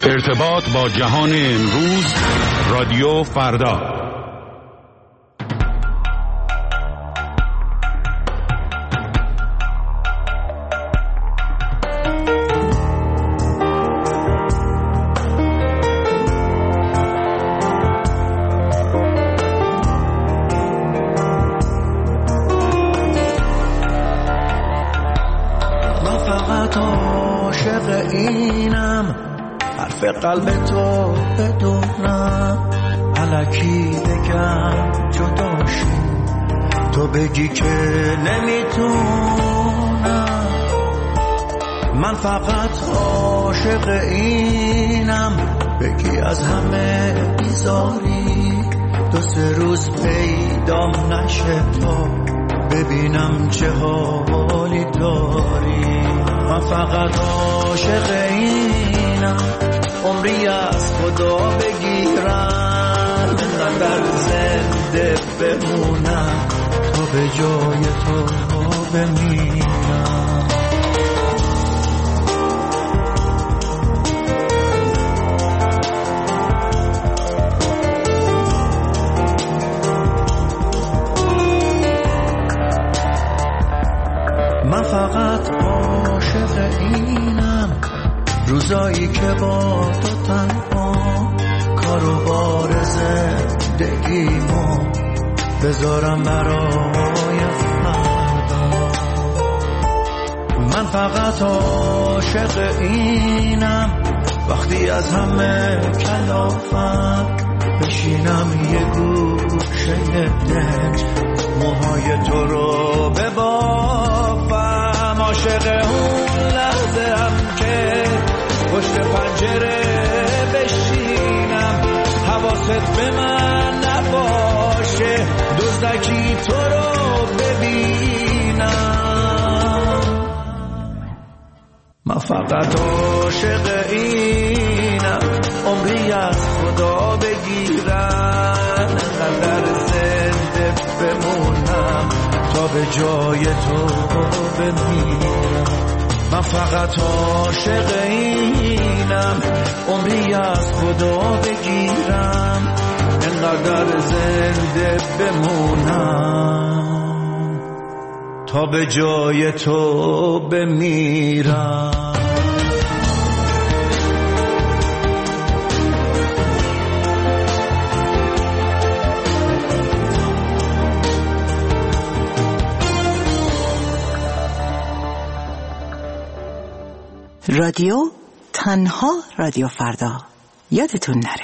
ارتباط با جهان امروز، رادیو فردا. من فقط عاشق اینم، حرف قلب تو بدونم، الکی بگم جداشی، تو بگی که نمیتونم. من فقط عاشق اینم، بگی از همه بیزاری، 2-3 روز پیدام نشه تا ببینم چه حالی داری. من فقط عاشق اینم، عمری از خدا بگیرم، اینقدر زنده بمونم تا به جای تو بمیرم. من فقط عاشق اینم، روزایی که با تو تنها، کار و بار زندگیمو بذارم برای فردا. من فقط عاشق اینم، وقتی از همه کلافم بشینم یه گوشه دنج، موهای تو رو ببافم. عاشق اون لحظه هم که پشت پنجره بشینم، حواست به من نباشه، دزدکی تو رو ببینم. من فقط عاشق اینم، عمری از خدا بگیرم، اینقدر زنده بمونم تا به جای تو بمیرم. من فقط عاشق اینم، عمری از خدا بگیرم، اینقدر زنده بمونم تا به جای تو بمیرم. رادیو تنها رادیو فردا، یادتون نره.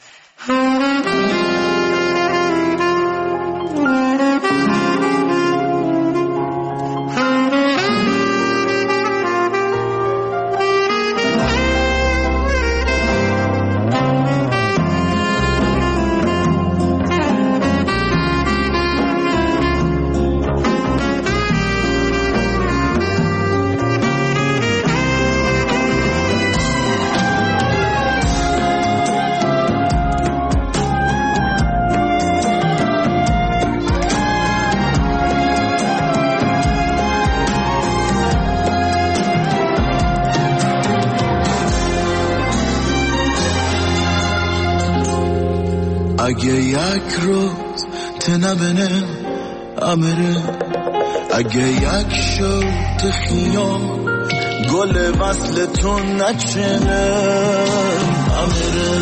اگه یک روز تنبنه امره، اگه یک شوت خیام گل وصل تو نچنه، امره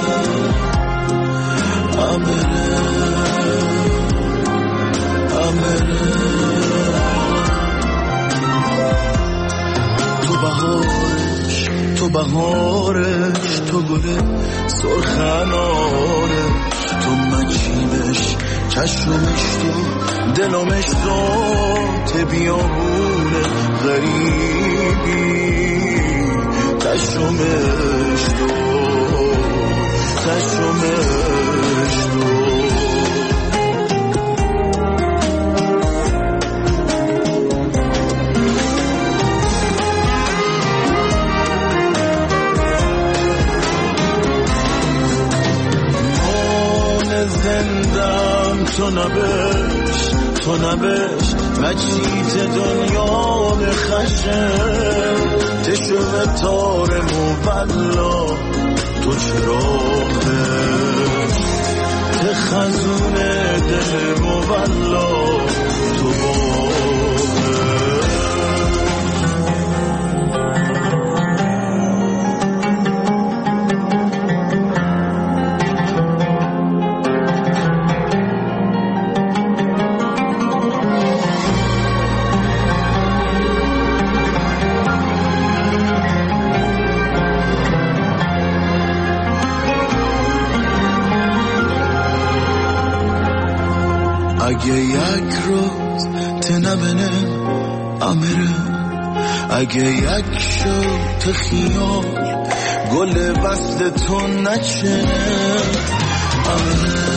امره امره. تو بهارش، تو گل سرخنارش، تو مچینش، چشمش، تو دلمش، ذات بیابونه غریبی، چشمش تو زندم، تو نبش مجید دنیا خشم، تشو تار مولا تو چراغه که خزونه دل مولا تو اگه یک روز تنبنه امره اگه یک شب خیال گل وصل تو نچنه امره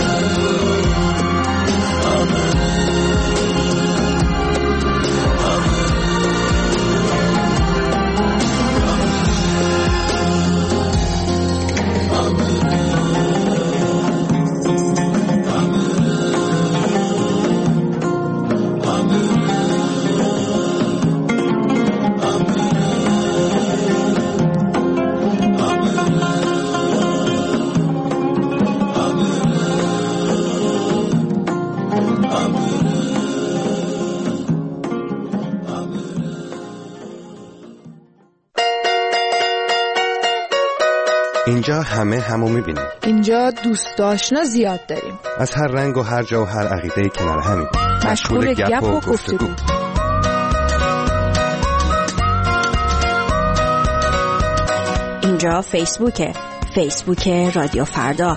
اینجا همه همو میبینیم. اینجا دوست آشنا زیاد داریم. از هر رنگ و هر جا و هر عقیده کنار همیم. مشغول گپ و گفتگو. اینجا فیسبوک رادیو فردا.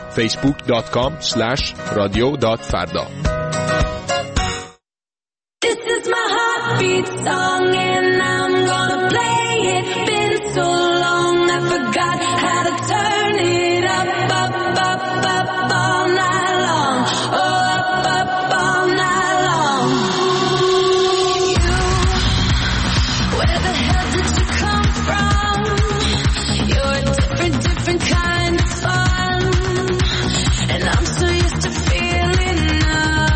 facebook.com/radio.farda. This is my heartbeat song and I'm gonna play it. Been so long I forgot how to turn it up, up, up, up all night long. Oh, up, up all night long. You, where the hell did you come from? You're a different kind of fun. And I'm so used to feeling numb.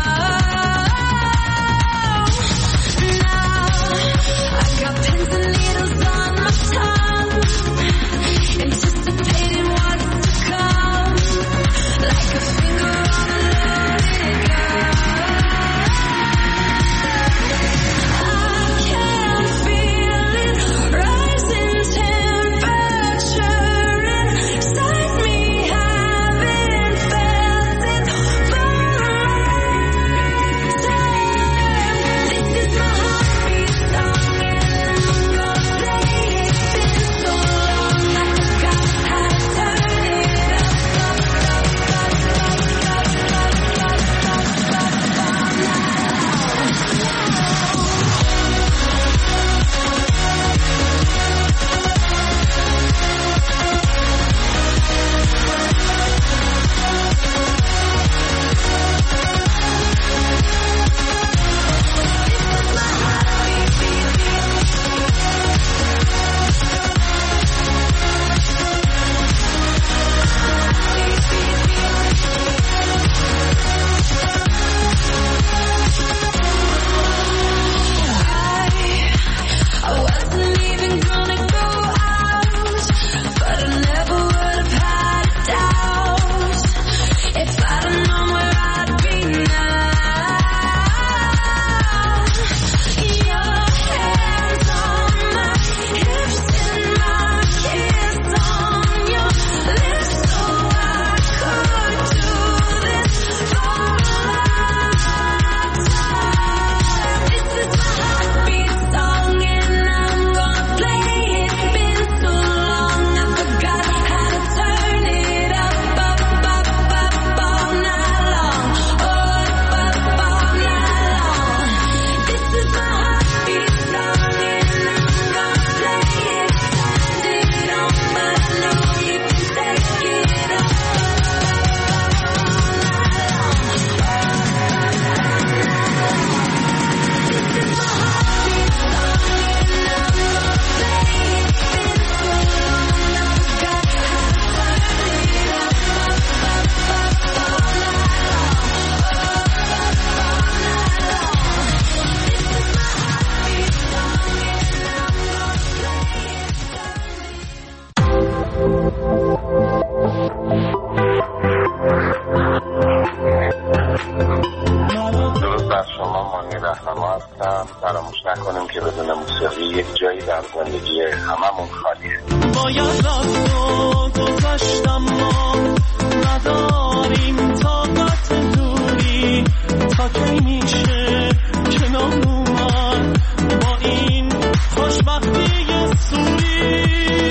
باید رفت و گذشتم ما نداریم طاقت دوری تا کی میشه کنار اومد با این خوشبختی سوری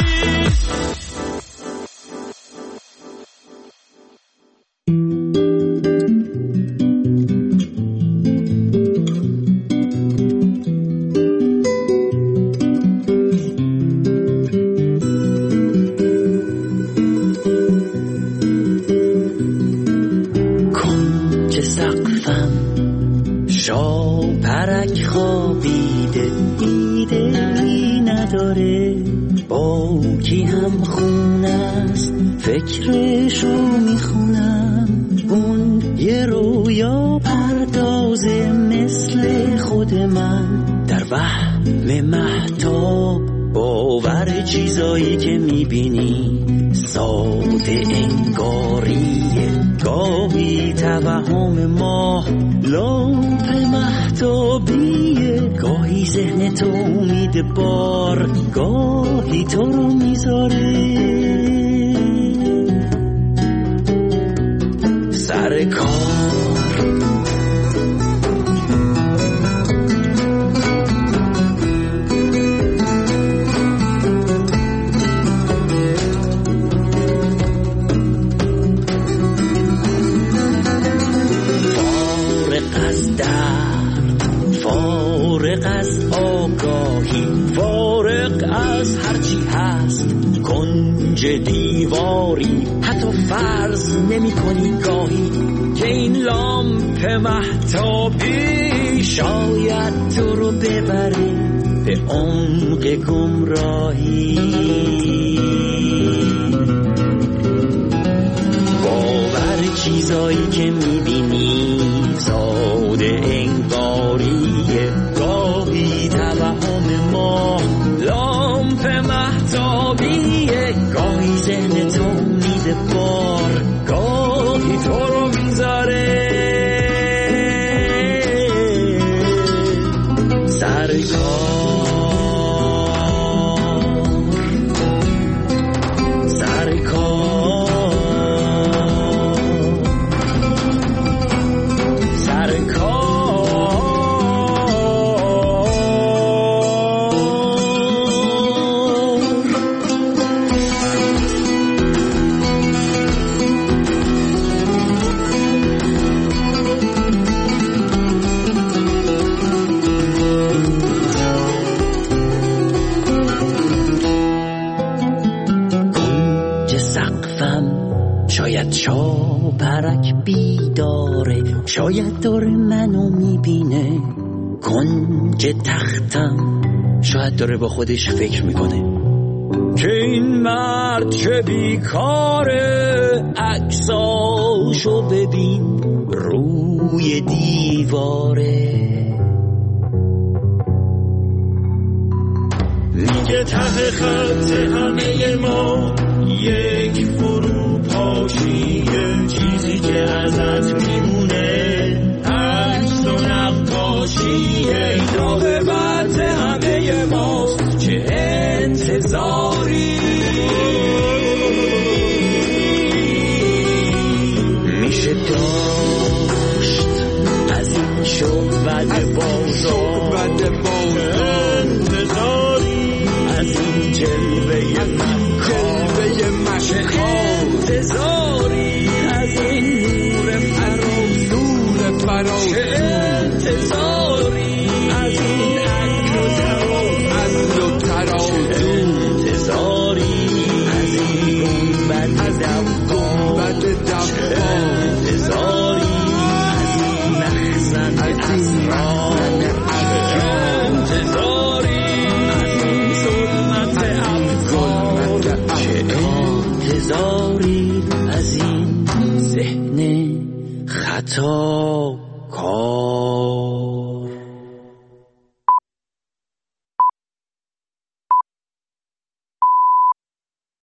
پرک خوابیده ایده‌ای نداره با کی هم خونه است فکرشو میخونم اون یه رویا پردازه مثل خود من در وهم مهتاب باور چیزایی که میبینی ساده انگاریه گاهی توهم ما لامپ مهتابیه گاهی ذهن تو امید بار گاهی تو رو میذاره سر کار فارغ از آگاهی فارغ از هرچی هست کنج دیواری حتی فرض نمی کنی گاهی که این لامپ مهتابی شاید تو رو ببره به عمق گمراهی باور چیزایی که میبینی ساده انگاریه گاهی توهم ما لامپ مهتابیه گاهی ذهن تو میده بار گاهی تو رو میذاره سر پرک بیداره شاید داره منو میبینه کنج تختم شاید داره با خودش فکر میکنه که این مرد چه بیکاره عکساشو ببین روی دیواره میگه ته خط همه ما یک فروپاشیه چیزی که ازت میمونه عکس و نقاشیه راه بعد همه ماست چه انتظاری میشه داشت از این شعبد بازار انتظاری از این جلوه انتظاری از این نور فراز چه انتظاری از این عقل و تراز انتظاری از این گنبد دفا انتظاری از این مخزن اسرار انتظاری از این ظلمت افکار چه انتظاری از این ذهن خطا